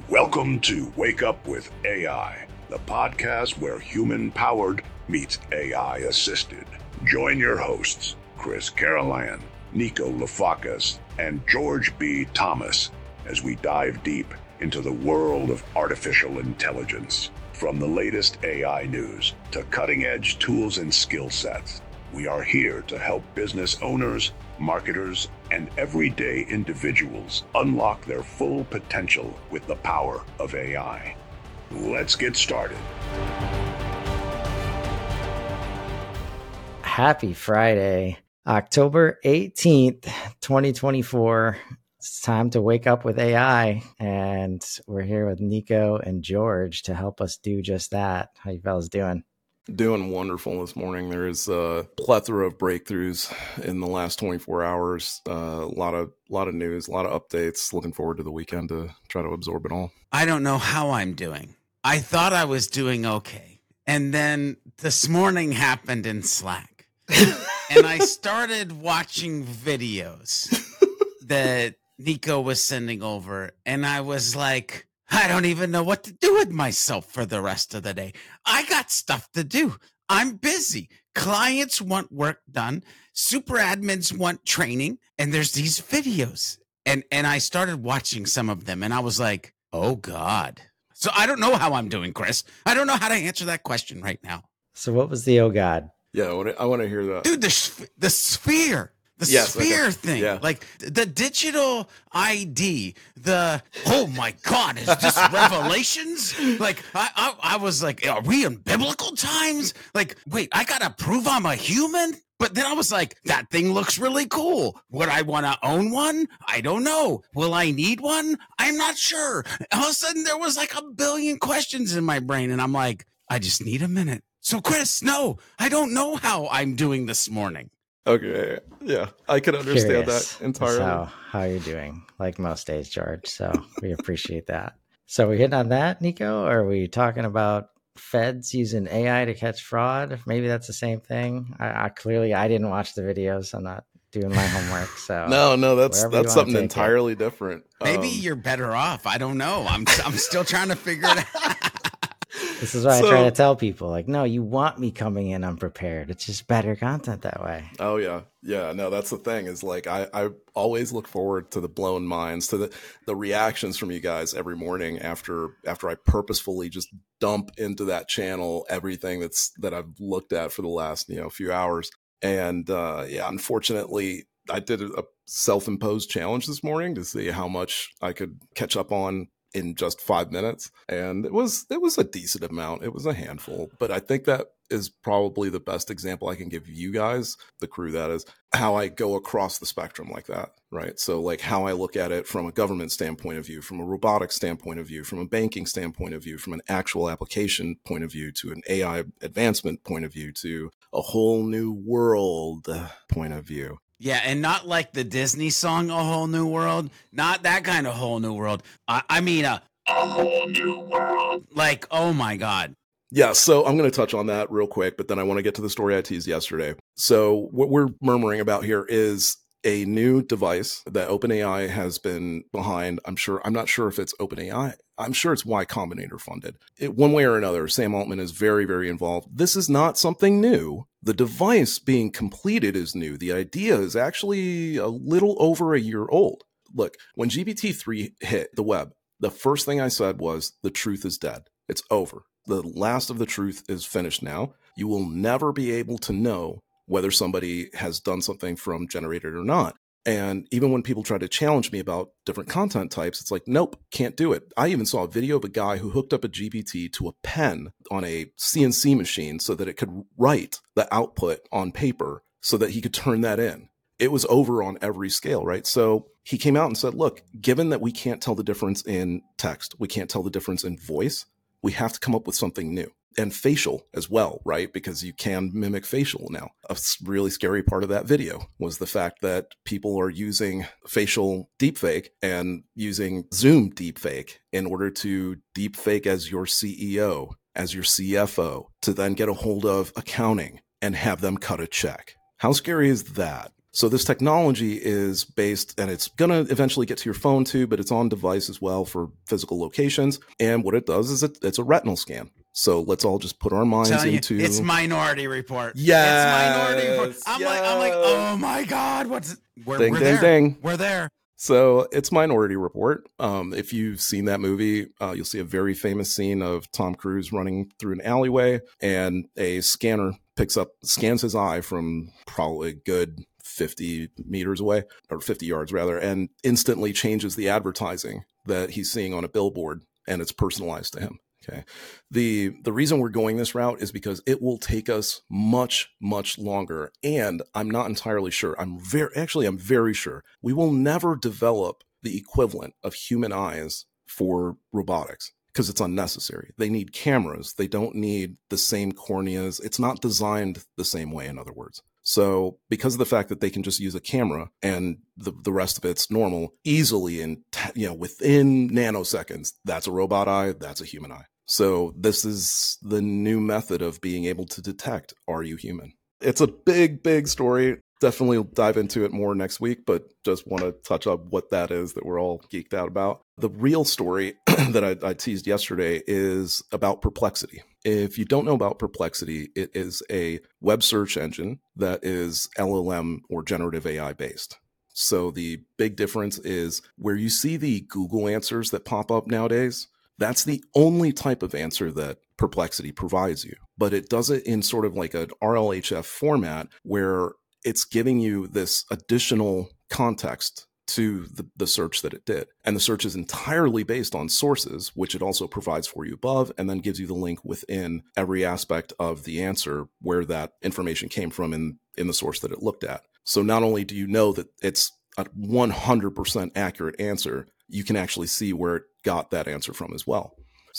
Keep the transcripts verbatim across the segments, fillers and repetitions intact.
Welcome to Wake Up with A I, the podcast where human-powered meets A I-assisted. Join your hosts, Chris Carolan, Nico Lafakis, and George B. Thomas, as we dive deep into the world of artificial intelligence. From the latest A I news to cutting-edge tools and skill sets, we are here to help business owners, marketers, and everyday individuals unlock their full potential with the power of A I. Let's get started. Happy Friday, October eighteenth, twenty twenty-four. It's time to wake up with A I, and we're here with Nico and George to help us do just that. How you fellas doing? Doing wonderful this morning. There is a plethora of breakthroughs in the last twenty-four hours. Uh, a lot of lot of news, a lot of updates. Looking forward to the weekend to try to absorb it all. I don't know how I'm doing. I thought I was doing okay. And then this morning happened in Slack. And I started watching videos that Nico was sending over. And I was like, I don't even know what to do with myself for the rest of the day. I got stuff to do. I'm busy. Clients want work done. Super admins want training. And there's these videos. And and I started watching some of them. And I was like, oh, God. So I don't know how I'm doing, Chris. I don't know how to answer that question right now. So what was the oh, God? Yeah, I want to, I want to hear that. Dude, the, the sphere. The yes, sphere thing, yeah. Like the digital I D, the, oh my God, is this Revelations? Like, I, I I was like, are we in biblical times? Like, wait, I got to prove I'm a human? But then I was like, that thing looks really cool. Would I want to own one? I don't know. Will I need one? I'm not sure. All of a sudden, there was like a billion questions in my brain. And I'm like, I just need a minute. So, Chris, no, I don't know how I'm doing this morning. Okay, yeah, I can understand Curious. that entirely. How, how you're doing, like most days, George. So we appreciate that. So we hitting on that, Nico? Or are we talking about feds using A I to catch fraud? Maybe that's the same thing. I, I clearly I didn't watch the videos. I'm not doing my homework. So no, no, that's that's something it. entirely different. Maybe Um, you're better off. I don't know. I'm I'm still trying to figure it out. This is why So- I try to tell people, like, no, you want me coming in unprepared. It's just better content that way. Oh yeah, yeah. No, that's the thing. Is like I, I always look forward to the blown minds, to the the reactions from you guys every morning after after I purposefully just dump into that channel everything that's that I've looked at for the last you know few hours. And uh, yeah, unfortunately, I did a self-imposed challenge this morning to see how much I could catch up on in just five minutes. And it was, it was a decent amount. It was a handful, but I think that is probably the best example I can give you guys, the crew that is, how I go across the spectrum like that, right? So like how I look at it from a government standpoint of view, from a robotics standpoint of view, from a banking standpoint of view, from an actual application point of view, to an A I advancement point of view, to a whole new world point of view. Yeah, and not like the Disney song, A Whole New World. Not that kind of whole new world. I, I mean, a, a whole new world. Like, oh my God. Yeah, so I'm going to touch on that real quick, but then I want to get to the story I teased yesterday. So what we're murmuring about here is a new device that OpenAI has been behind. I'm sure, I'm not sure if it's OpenAI. I'm sure it's Y Combinator funded. It, one way or another, Sam Altman is very, very involved. This is not something new. The device being completed is new. The idea is actually a little over a year old. Look, when G P T three hit the web, the first thing I said was, the truth is dead. It's over. The last of the truth is finished now. You will never be able to know whether somebody has done something from generated or not. And even when people try to challenge me about different content types, it's like, nope, can't do it. I even saw a video of a guy who hooked up a G P T to a pen on a C N C machine so that it could write the output on paper so that he could turn that in. It was over on every scale, right? So he came out and said, look, given that we can't tell the difference in text, we can't tell the difference in voice, we have to come up with something new. And facial as well, right? Because you can mimic facial now. A really scary part of that video was the fact that people are using facial deepfake and using Zoom deepfake in order to deepfake as your C E O, as your C F O, to then get a hold of accounting and have them cut a check. How scary is that? So this technology is based, and it's going to eventually get to your phone too, but it's on device as well for physical locations. And what it does is it, it's a retinal scan. So let's all just put our minds Telling into you, it's Minority Report. Yes, It's Minority Report. I'm yes. like, I'm like, oh my God, what's we're, Ding, we're ding, there. ding. We're there. So it's Minority Report. Um, if you've seen that movie, uh, you'll see a very famous scene of Tom Cruise running through an alleyway, and a scanner picks up, scans his eye from probably a good fifty meters away, or fifty yards rather, and instantly changes the advertising that he's seeing on a billboard, and it's personalized to him. Okay. The the reason we're going this route is because it will take us much, much longer. And I'm not entirely sure. I'm very, actually, I'm very sure we will never develop the equivalent of human eyes for robotics because it's unnecessary. They need cameras. They don't need the same corneas. It's not designed the same way, in other words. So because of the fact that they can just use a camera and the, the rest of it's normal, easily in, you know, within nanoseconds, that's a robot eye, that's a human eye. So this is the new method of being able to detect, are you human? It's a big, big story. Definitely dive into it more next week, but just want to touch up what that is that we're all geeked out about. The real story that I, I teased yesterday is about Perplexity. If you don't know about Perplexity, it is a web search engine that is L L M or generative A I based. So the big difference is where you see the Google answers that pop up nowadays, that's the only type of answer that Perplexity provides you. But it does it in sort of like an R L H F format where it's giving you this additional context to the, the search that it did. And the search is entirely based on sources, which it also provides for you above, and then gives you the link within every aspect of the answer where that information came from in, in the source that it looked at. So not only do you know that it's a one hundred percent accurate answer, you can actually see where it got that answer from as well.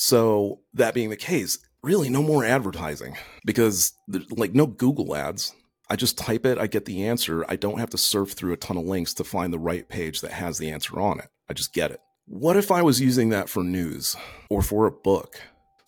So that being the case, really no more advertising, because there's like no Google ads. I just type it, I get the answer. I don't have to surf through a ton of links to find the right page that has the answer on it. I just get it. What if I was using that for news or for a book?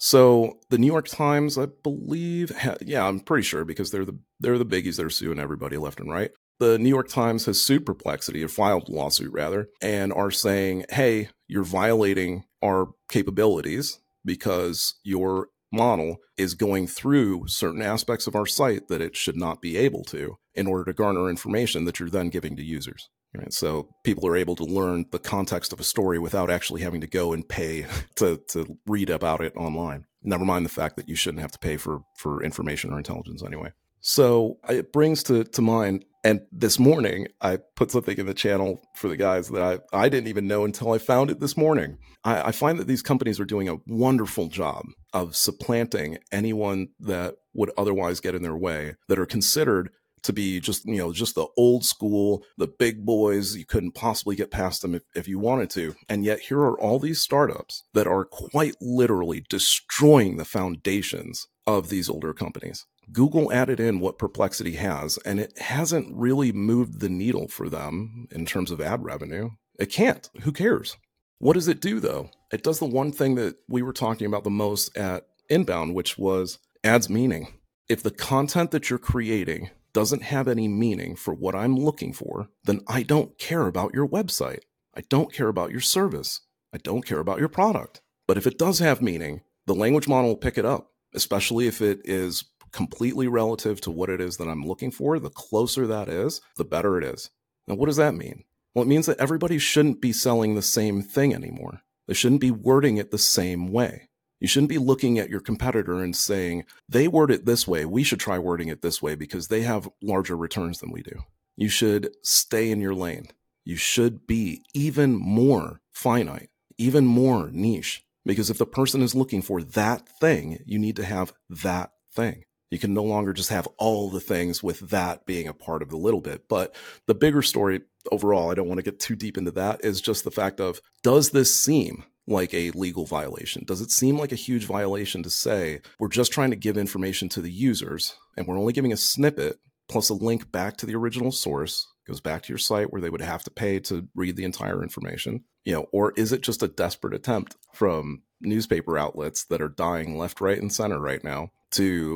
So the New York Times, I believe, ha- yeah, I'm pretty sure because they're the they're the biggies that are suing everybody left and right. The New York Times has sued Perplexity, or filed a lawsuit rather, and are saying, hey, you're violating our capabilities because your model is going through certain aspects of our site that it should not be able to in order to garner information that you're then giving to users. Right? So people are able to learn the context of a story without actually having to go and pay to, to read about it online. Never mind the fact that you shouldn't have to pay for, for information or intelligence anyway. So it brings to, to mind, and this morning I put something in the channel for the guys that I, I didn't even know until I found it this morning. I, I find that these companies are doing a wonderful job of supplanting anyone that would otherwise get in their way, that are considered to be just, you know, just the old school, the big boys. You couldn't possibly get past them if, if you wanted to. And yet here are all these startups that are quite literally destroying the foundations of these older companies. Google added in what Perplexity has, and it hasn't really moved the needle for them in terms of ad revenue. It can't. Who cares? What does it do, though? It does the one thing that we were talking about the most at Inbound, which was adds meaning. If the content that you're creating doesn't have any meaning for what I'm looking for, then I don't care about your website. I don't care about your service. I don't care about your product. But if it does have meaning, the language model will pick it up, especially if it is completely relative to what it is that I'm looking for. The closer that is, the better it is. Now, what does that mean? Well, it means that everybody shouldn't be selling the same thing anymore. They shouldn't be wording it the same way. You shouldn't be looking at your competitor and saying, they word it this way, we should try wording it this way because they have larger returns than we do. You should stay in your lane. You should be even more finite, even more niche, because if the person is looking for that thing, you need to have that thing. You can no longer just have all the things with that being a part of the little bit. But the bigger story overall, I don't want to get too deep into that, is just the fact of, does this seem like a legal violation? Does it seem like a huge violation to say, we're just trying to give information to the users and we're only giving a snippet plus a link back to the original source, goes back to your site where they would have to pay to read the entire information? You know, or is it just a desperate attempt from newspaper outlets that are dying left, right, and center right now to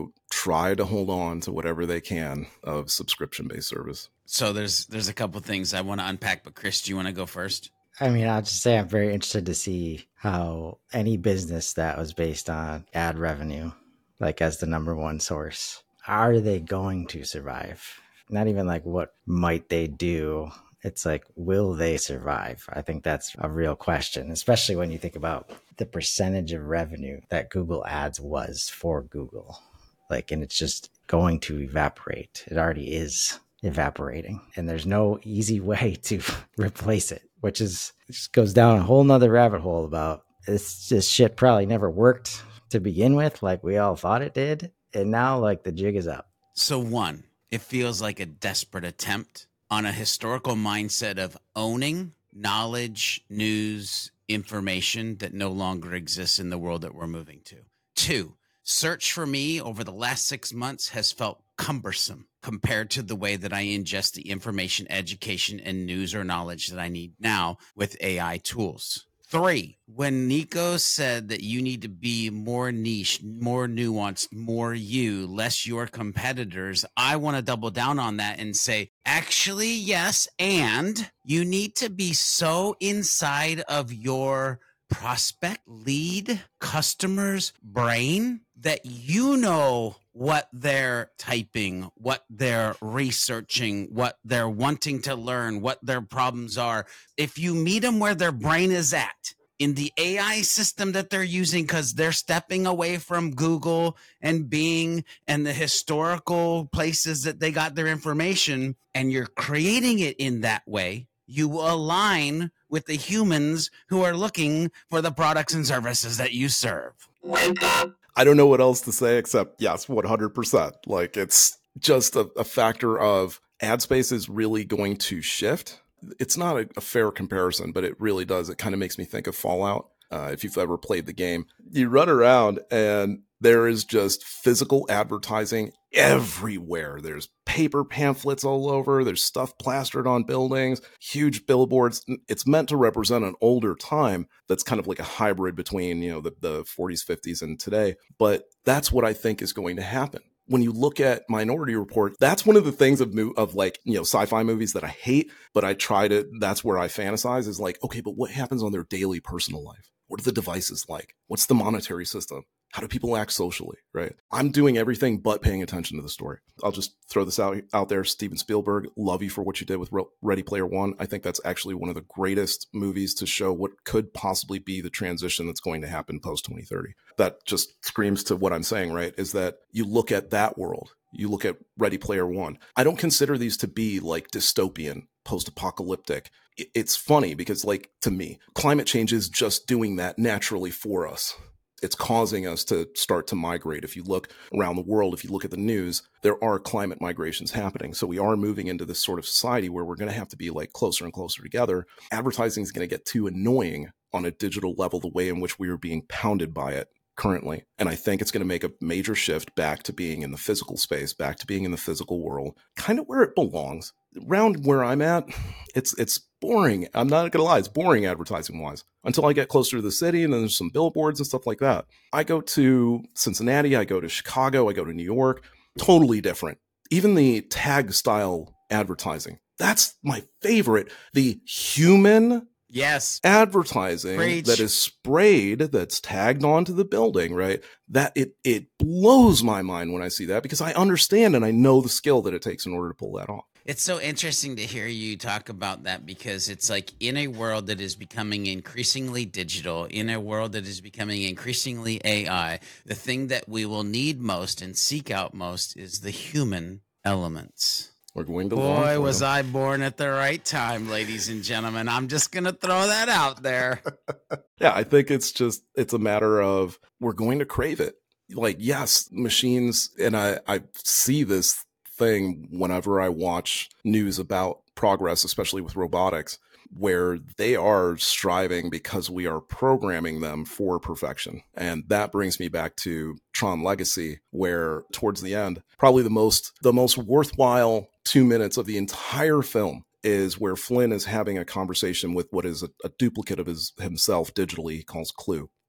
try to hold on to whatever they can of subscription-based service. So there's there's a couple things I want to unpack, but Chris, do you want to go first? I mean, I'll just say I'm very interested to see how any business that was based on ad revenue, like as the number one source, are they going to survive? Not even like what might they do. It's like, will they survive? I think that's a real question, especially when you think about the percentage of revenue that Google Ads was for Google. Like, and it's just going to evaporate. It already is evaporating, and there's no easy way to replace it, which is, it just goes down a whole nother rabbit hole about this, this shit probably never worked to begin with, like we all thought it did. And now like the jig is up. So one, it feels like a desperate attempt on a historical mindset of owning knowledge, news, information that no longer exists in the world that we're moving to. Two, search for me over the last six months has felt cumbersome compared to the way that I ingest the information, education, and news or knowledge that I need now with A I tools. Three, when Nico said that you need to be more niche, more nuanced, more you, less your competitors, I want to double down on that and say, actually, yes, and you need to be so inside of your prospect, lead, customer's brain that you know what they're typing, what they're researching, what they're wanting to learn, what their problems are. If you meet them where their brain is at, in the A I system that they're using, because they're stepping away from Google and Bing and the historical places that they got their information, and you're creating it in that way, you will align with the humans who are looking for the products and services that you serve. Wake up. I don't know what else to say except yes, one hundred percent. Like, it's just a, a factor of ad space is really going to shift. It's not a, a fair comparison, but it really does. It kind of makes me think of Fallout. Uh, if you've ever played the game, you run around and there is just physical advertising everywhere. There's paper pamphlets all over. There's stuff plastered on buildings, huge billboards. It's meant to represent an older time that's kind of like a hybrid between, you know, the, the forties, fifties and today. But that's what I think is going to happen. When you look at Minority Report, that's one of the things of of like, you know, sci-fi movies that I hate, but I try to, that's where I fantasize is like, okay, but what happens on their daily personal life? What are the devices like? What's the monetary system? How do people act socially, right? I'm doing everything but paying attention to the story. I'll just throw this out, out there. Steven Spielberg, love you for what you did with Ready Player One. I think that's actually one of the greatest movies to show what could possibly be the transition that's going to happen post twenty thirty. That just screams to what I'm saying, right? Is that you look at that world, you look at Ready Player One. I don't consider these to be like dystopian, post-apocalyptic. It's funny because, like, to me, climate change is just doing that naturally for us. It's causing us to start to migrate. If you look around the world, if you look at the news, there are climate migrations happening. So we are moving into this sort of society where we're going to have to be like closer and closer together. Advertising is going to get too annoying on a digital level, the way in which we are being pounded by it currently. And I think it's going to make a major shift back to being in the physical space, back to being in the physical world, kind of where it belongs. Around where I'm at, it's it's boring. I'm not going to lie, it's boring advertising wise until I get closer to the city and then there's some billboards and stuff like that. I go to Cincinnati, I go to Chicago, I go to New York, totally different. Even the tag style advertising, that's my favorite. The human Yes. advertising Preach. that is sprayed, that's tagged onto the building, right? That it it blows my mind when I see that because I understand and I know the skill that it takes in order to pull that off. It's so interesting to hear you talk about that because it's like in a world that is becoming increasingly digital, in a world that is becoming increasingly A I, the thing that we will need most and seek out most is the human elements. We're going to Boy, was I born at the right time, ladies and gentlemen. I'm just going to throw that out there. Yeah, I think it's just, it's a matter of we're going to crave it. Like, yes, machines, and I, I see this thing whenever I watch news about progress, especially with robotics, where they are striving because we are programming them for perfection. And that brings me back to Tron Legacy, where towards the end, probably the most the most worthwhile two minutes of the entire film is where Flynn is having a conversation with what is a, a duplicate of his himself digitally, he calls Clue.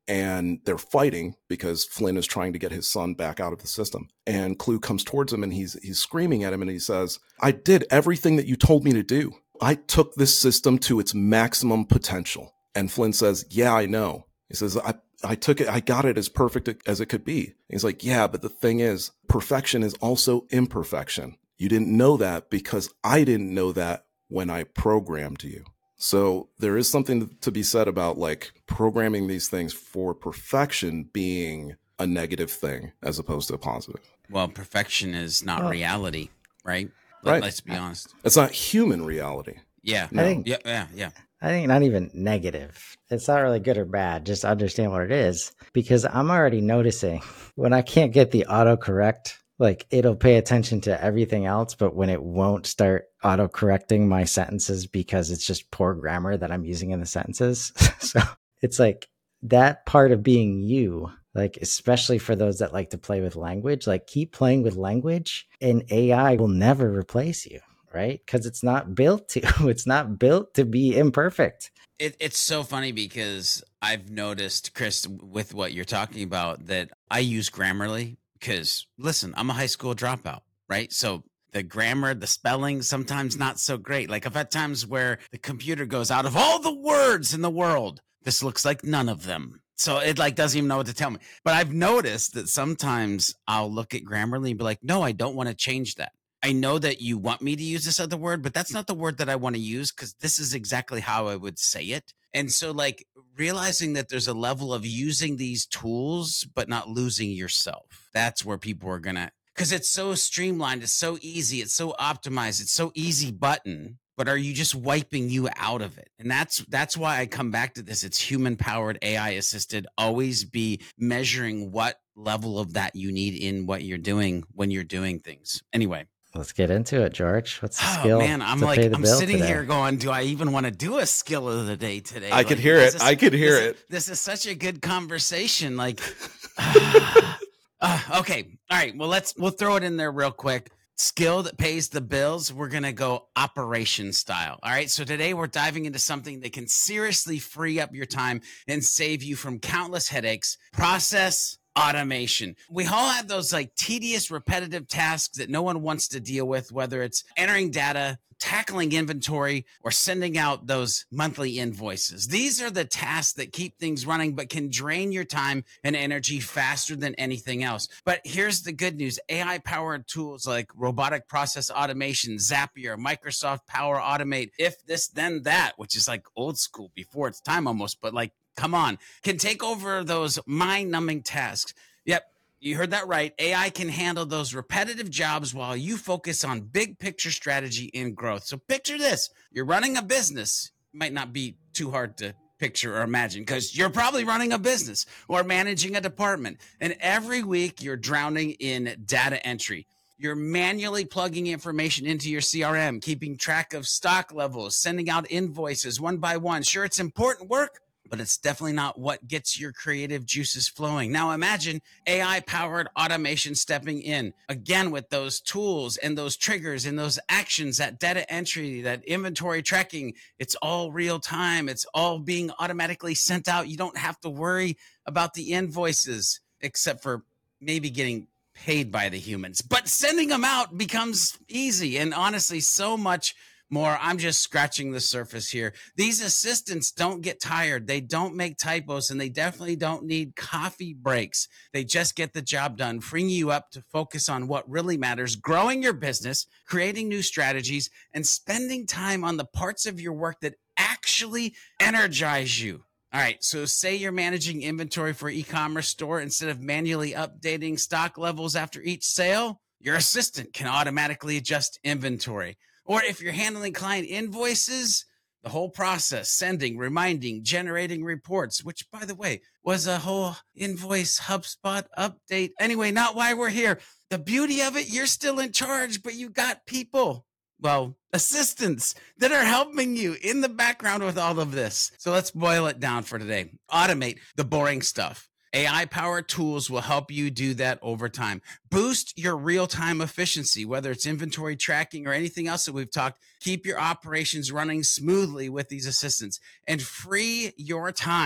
and they're fighting because Flynn is trying to get his son back out of the system. And Clue comes towards him and he's he's screaming at him and he says, I did everything that you told me to do. I took this system to its maximum potential. And Flynn says, yeah, I know. He says, I, I took it, I got it as perfect as it could be. He's like, yeah, but the thing is, perfection is also imperfection. You didn't know that because I didn't know that when I programmed you. So there is something to be said about like programming these things for perfection being a negative thing as opposed to a positive. Well, perfection is not Well, reality, right? Let, Right. Let's be honest. It's not human reality. Yeah. I think Yeah. Yeah. Yeah. I think not even negative. It's not really good or bad. Just understand what it is, because I'm already noticing when I can't get the autocorrect, like it'll pay attention to everything else, but when it won't start auto correcting my sentences because it's just poor grammar that I'm using in the sentences. So it's like that part of being you, like, especially for those that like to play with language, like keep playing with language and A I will never replace you. Right? Because it's not built to, it's not built to be imperfect. It, it's so funny because I've noticed, Chris, with what you're talking about, that I use Grammarly because, listen, I'm a high school dropout, right? So the grammar, the spelling, sometimes not so great. Like I've had times where the computer goes, out of all the words in the world, this looks like none of them. So it like doesn't even know what to tell me. But I've noticed that sometimes I'll look at Grammarly and be like, no, I don't want to change that. I know that you want me to use this other word, but that's not the word that I want to use because this is exactly how I would say it. And so like realizing that there's a level of using these tools, but not losing yourself. That's where people are going to, because it's so streamlined. It's so easy. It's so optimized. It's so easy button. But are you just wiping you out of it? And that's that's why I come back to this. It's human powered, A I assisted. Always be measuring what level of that you need in what you're doing when you're doing things. Anyway. Let's get into it, George. What's the Oh skill? man, I'm to like, pay the I'm bill sitting today? here going, do I even want to do a skill of the day today? I Like, could hear this it. is- I could hear this is- it. This is such a good conversation. Like, uh, okay, all right. Well, let's we'll throw it in there real quick. Skill that pays the bills. We're gonna go operation style. All right. So today we're diving into something that can seriously free up your time and save you from countless headaches. Process automation. We all have those like tedious, repetitive tasks that no one wants to deal with, whether it's entering data, tackling inventory, or sending out those monthly invoices. These are the tasks that keep things running, but can drain your time and energy faster than anything else. But here's the good news. A I-powered tools like robotic process automation, Zapier, Microsoft Power Automate, if this, then that, which is like old school before its time almost, but like, come on, can take over those mind-numbing tasks. Yep, you heard that right. A I can handle those repetitive jobs while you focus on big picture strategy and growth. So picture this. You're running a business. It might not be too hard to picture or imagine because you're probably running a business or managing a department. And every week you're drowning in data entry. You're manually plugging information into your C R M, keeping track of stock levels, sending out invoices one by one. Sure, it's important work, but it's definitely not what gets your creative juices flowing. Now imagine A I-powered automation stepping in, again with those tools and those triggers and those actions, that data entry, that inventory tracking. It's all real time. It's all being automatically sent out. You don't have to worry about the invoices, except for maybe getting paid by the humans. But sending them out becomes easy, and honestly, so much more. I'm just scratching the surface here. These assistants don't get tired. They don't make typos, and they definitely don't need coffee breaks. They just get the job done, freeing you up to focus on what really matters, growing your business, creating new strategies, and spending time on the parts of your work that actually energize you. All right, so say you're managing inventory for an e-commerce store. Instead of manually updating stock levels after each sale, your assistant can automatically adjust inventory. Or if you're handling client invoices, the whole process, sending, reminding, generating reports, which, by the way, was a whole invoice HubSpot update. Anyway, not why we're here. The beauty of it, you're still in charge, but you got people, well, assistants that are helping you in the background with all of this. So let's boil it down for today. Automate the boring stuff. A I-powered tools will help you do that over time. Boost your real-time efficiency, whether it's inventory tracking or anything else that we've talked. Keep your operations running smoothly with these assistants and free your time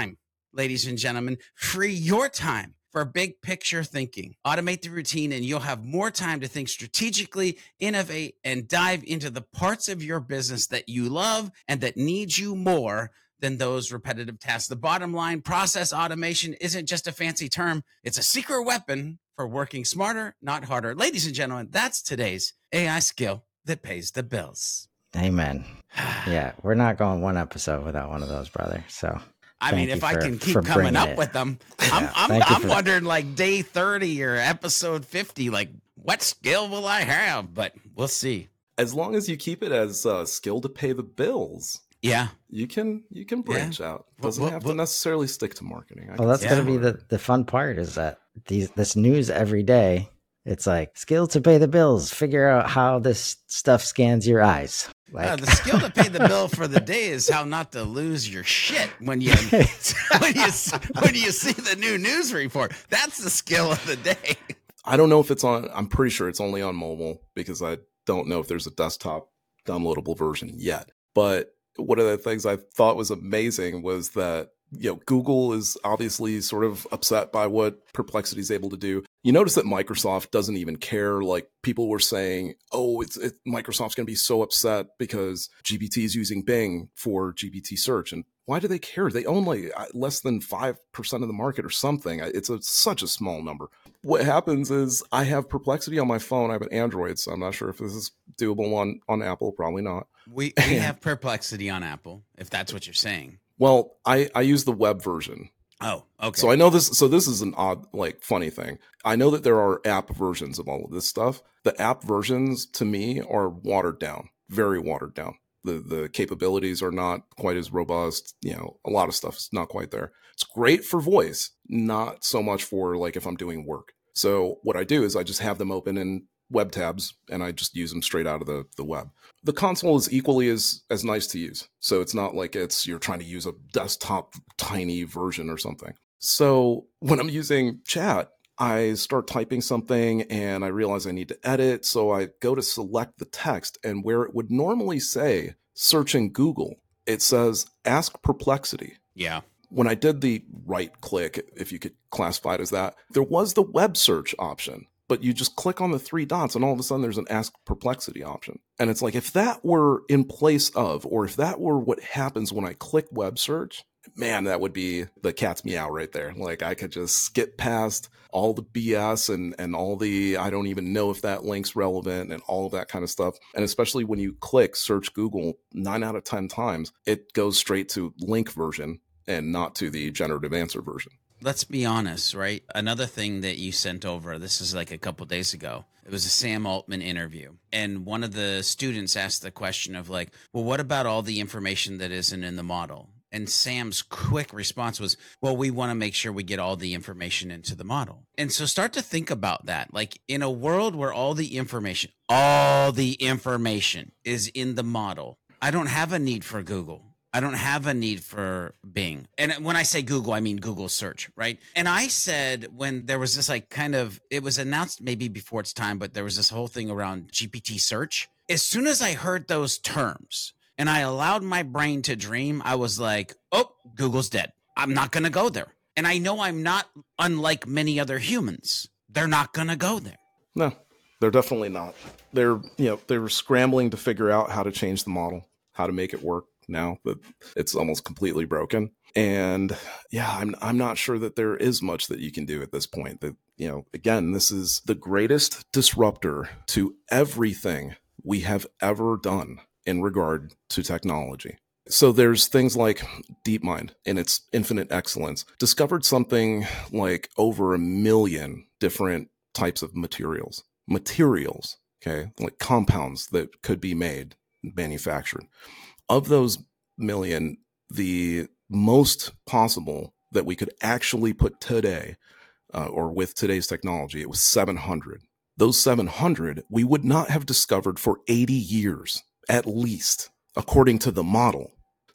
ladies and gentlemen, free your time for big picture thinking. Automate the routine and you'll have more time to think strategically, innovate, and dive into the parts of your business that you love and that need you more than those repetitive tasks. The bottom line, process automation isn't just a fancy term. It's a secret weapon for working smarter, not harder. Ladies and gentlemen, that's today's A I skill that pays the bills. Amen. Yeah, we're not going one episode without one of those, brother. So I mean, if I can keep coming up with them, I'm Yeah, I'm, thank you I'm for- wondering like day thirty or episode fifty, like what skill will I have? But we'll see. As long as you keep it as a skill to pay the bills, Yeah. you can you can branch out. Well, Doesn't well, have well- to necessarily stick to marketing. I Well, can that's see going to Yeah. be the, the fun part is that these this news every day. It's like skill to pay the bills. Figure out how this stuff scans your eyes. Like, Uh, the skill to pay the bill for the day is how not to lose your shit when you when you when you see the new news report. That's the skill of the day. I don't know if it's on. I'm pretty sure it's only on mobile because I don't know if there's a desktop downloadable version yet. But one of the things I thought was amazing was that, you know, Google is obviously sort of upset by what Perplexity is able to do. You notice that Microsoft doesn't even care. Like people were saying, oh, it's it, Microsoft's going to be so upset because G P T is using Bing for G P T search. And why do they care? They own like less than five percent of the market or something. It's a, such a small number. What happens is I have Perplexity on my phone. I have an Android, so I'm not sure if this is doable on, on Apple. Probably not. We we have Perplexity on Apple, if that's what you're saying. Well, I, I use the web version. Oh, okay. So I know this. So this is an odd, like funny thing. I know that there are app versions of all of this stuff. The app versions to me are watered down, very watered down. The the capabilities are not quite as robust. You know, a lot of stuff is not quite there. It's great for voice, not so much for like if I'm doing work. So what I do is I just have them open in web tabs and I just use them straight out of the, the web. The console is equally as, as nice to use. So it's not like it's you're trying to use a desktop tiny version or something. So when I'm using chat, I start typing something and I realize I need to edit. So I go to select the text, and where it would normally say search in Google, it says ask Perplexity. Yeah. When I did the right click, if you could classify it as that, there was the web search option. But you just click on the three dots and all of a sudden there's an Ask Perplexity option. And it's like, if that were in place of, or if that were what happens when I click web search, man, that would be the cat's meow right there. Like I could just skip past all the B S and, and all the, I don't even know if that link's relevant and all of that kind of stuff. And especially when you click search Google, nine out of ten times, it goes straight to link version and not to the generative answer version. Let's be honest, right? Another thing that you sent over, this is like a couple days ago. It was a Sam Altman interview. And one of the students asked the question of like, well, what about all the information that isn't in the model? And Sam's quick response was, well, we want to make sure we get all the information into the model. And so start to think about that. Like in a world where all the information, all the information is in the model, I don't have a need for Google. I don't have a need for Bing. And when I say Google, I mean Google search, right? And I said when there was this like kind of, it was announced maybe before its time, but there was this whole thing around G P T search. As soon as I heard those terms and I allowed my brain to dream, I was like, oh, Google's dead. I'm not going to go there. And I know I'm not unlike many other humans. They're not going to go there. No, they're definitely not. They're, you know, they were scrambling to figure out how to change the model, how to make it work. Now that it's almost completely broken. And yeah, I'm I'm not sure that there is much that you can do at this point. That, you know, again, this is the greatest disruptor to everything we have ever done in regard to technology. So there's things like DeepMind in its infinite excellence discovered something like over a million different types of materials, materials, okay, like compounds that could be made, manufactured. Of those million, the most possible that we could actually put today, uh, or with today's technology, it was seven hundred. Those seven hundred, we would not have discovered for eighty years, at least, according to the model.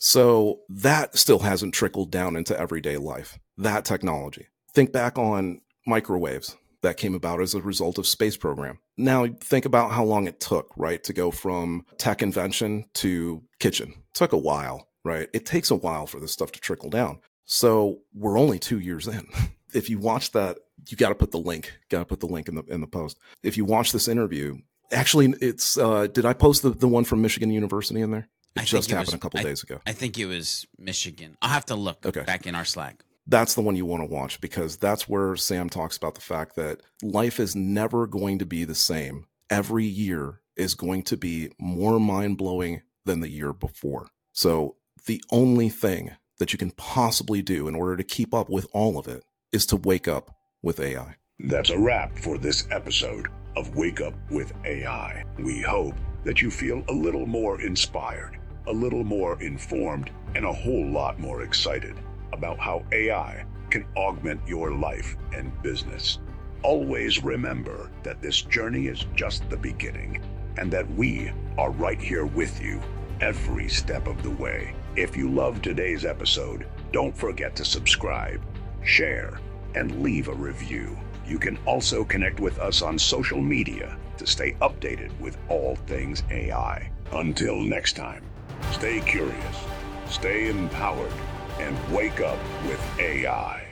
So that still hasn't trickled down into everyday life, that technology. Think back on microwaves that came about as a result of space program. Now think about how long it took, right, to go from tech invention to kitchen. It took a while, right? It takes a while for this stuff to trickle down. So we're only two years in. If you watch that, you got to put the link, got to put the link in the in the post. If you watch this interview, actually, it's, uh, did I post the, the one from Michigan University in there? It I just think it happened was- a couple I- days ago. I think it was Michigan. I'll have to look Okay. back in our Slack. That's the one you want to watch, because that's where Sam talks about the fact that life is never going to be the same. Every year is going to be more mind-blowing than the year before. So the only thing that you can possibly do in order to keep up with all of it is to wake up with A I. That's a wrap for this episode of Wake Up with A I. We hope that you feel a little more inspired, a little more informed, and a whole lot more excited about how A I can augment your life and business. Always remember that this journey is just the beginning, and that we are right here with you every step of the way. If you loved today's episode, don't forget to subscribe, share, and leave a review. You can also connect with us on social media to stay updated with all things A I. Until next time, stay curious, stay empowered, and wake up with A I.